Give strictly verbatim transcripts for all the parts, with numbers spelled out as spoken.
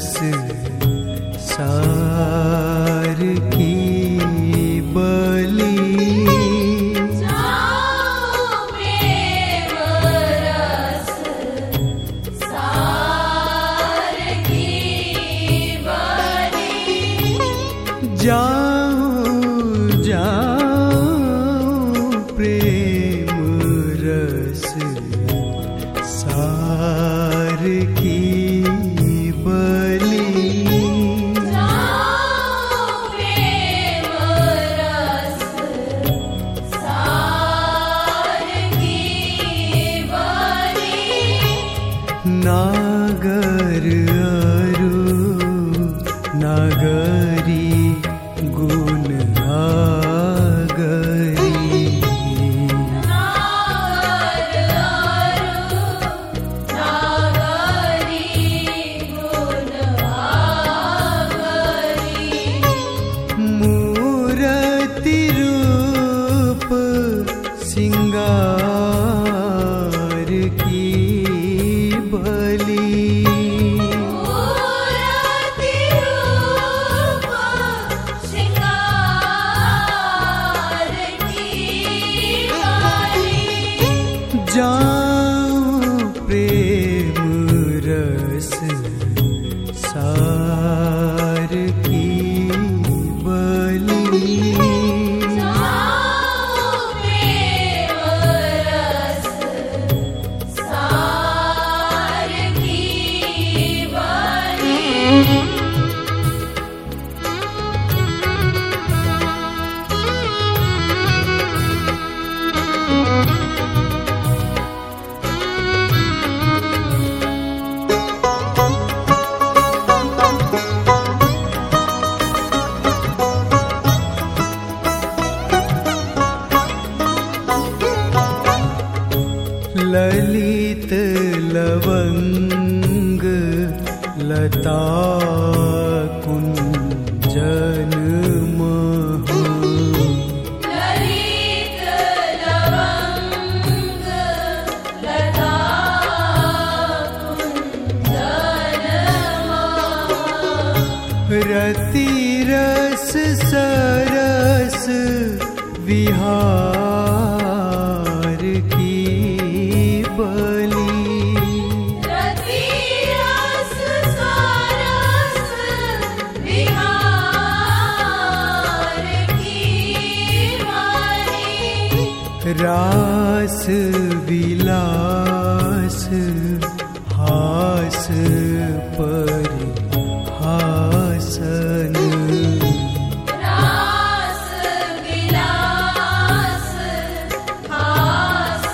सार की बलि। जाओ प्रेम रस सार की बलि। जाओ जाओ प्रेम रस सार की बलि। जाओ प्रेम रस सार की बलि। नागर अरु नागरी गुण आगरी। नागर अरु नागरी गुण आगरी। मूरति रूप सिंगार की बलि। मूरति रूप सिंगार की बलि। जाओ प्रेम रस सार की बलि। जाओ प्रेम रस सार की बलि। ललित लवंग लता कुंजन महो। ललित लवंग लता कुंजन महो। रति रस सरस विहार की बलि। रति रस सरस विहार की बलि। रास विलास हास परिहासन। रास विलास हास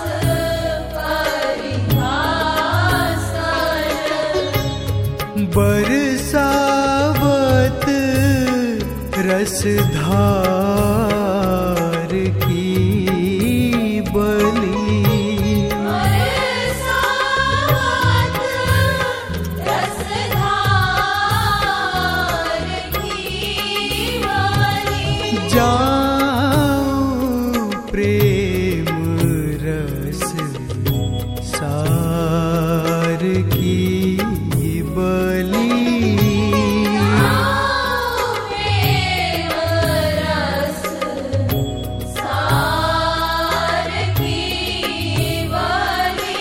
परिहासन। बरसावत रसधार की बलि। बरसावत रसधार की बलि। जाओ प्रेम रस सार की बलि। जाओ प्रेम रस सार की बलि।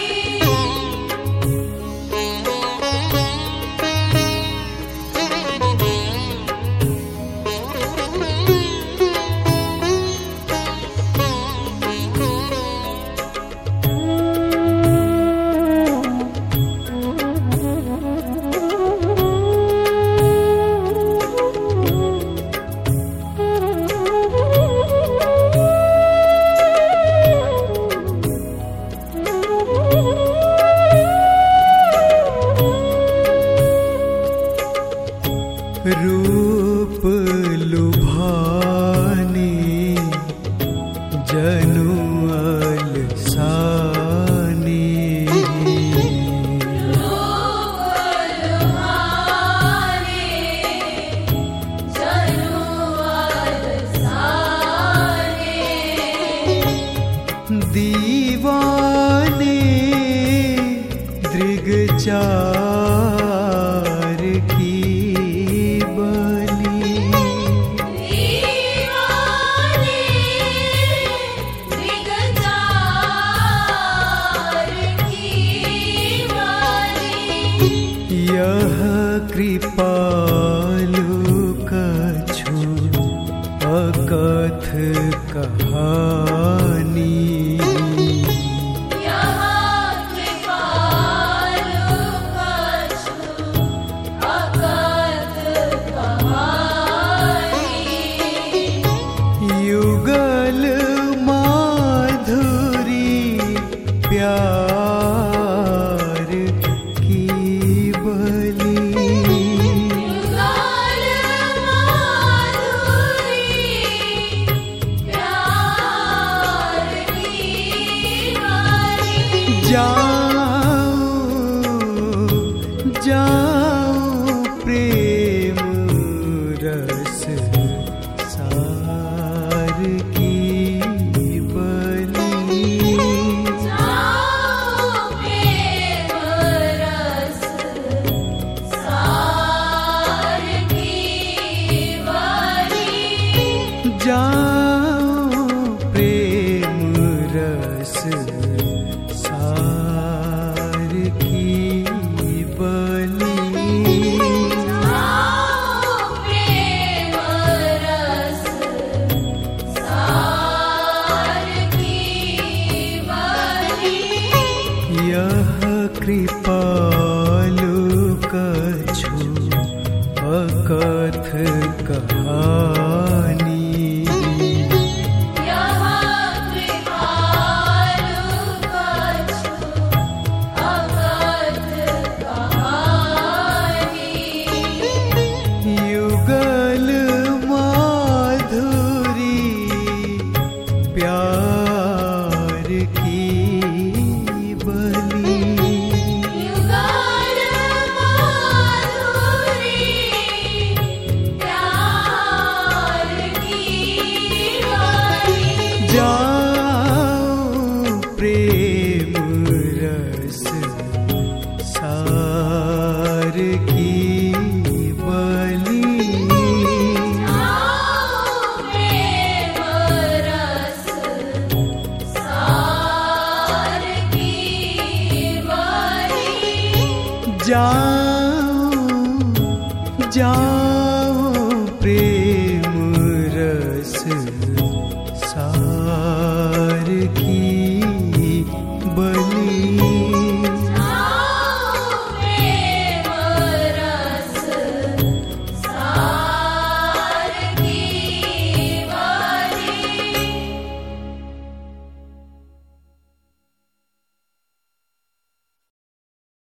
रूप लुभाने जनु अलसाने। रूप लुभाने जनु अलसाने। दीवाने दृगचार की कृपालु कछु अकथ कहानी। यहाँ कृपालु कछु अकथ कहानी। युगल माधुरी प्यार की बलि। युगल माधुरी प्यार की बलि। जाओ जाओ प्रेम रस सार की बलि। जाओ प्रेम रस सार की बलि। जाओ प्रेम रस सार की बलि। जाओ प्रेम रस सार की बलि। यह कृपालु कछु अकथ कहानी। यहाँ कृपालु कछु अकथ कहानी। युगल माधुरी प्यार की बलि। युगल माधुरी प्यार की बलि। जाओ प्रेम रस सार की बलि। जाओ प्रेम रस सार की बलि। जाओ जाओ